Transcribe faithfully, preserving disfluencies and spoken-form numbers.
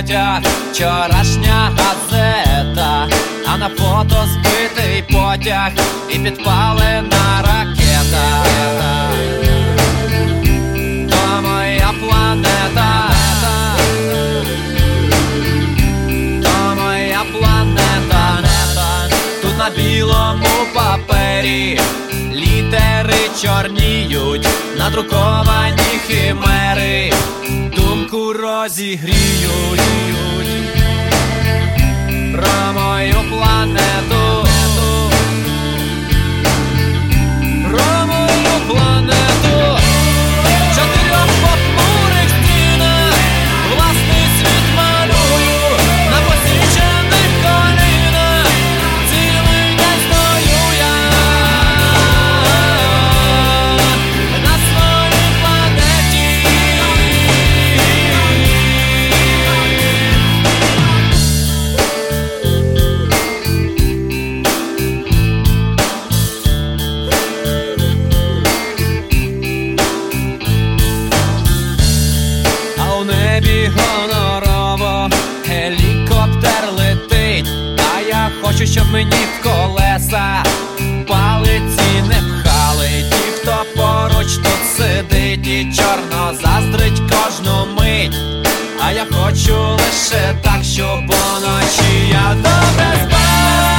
потяг, вчорашня газета, а на фото збитий потяг і підпалена ракета. То моя планета, то моя планета. Тут на білому папері літери чорніють, надруковані химери думку розігріють. Про мою планету, про мою планету. В чотирьох похмурих стінах власний світ малюю, на посічених колінах цілий день стою я на своїй планеті. А у небі гонорово гелікоптер летить, а я хочу, щоб мені в колеса палиці не пхали. Ті, хто поруч тут сидить і чорно заздрить кожну мить, а я хочу лише так, щоб уночі я добре спав.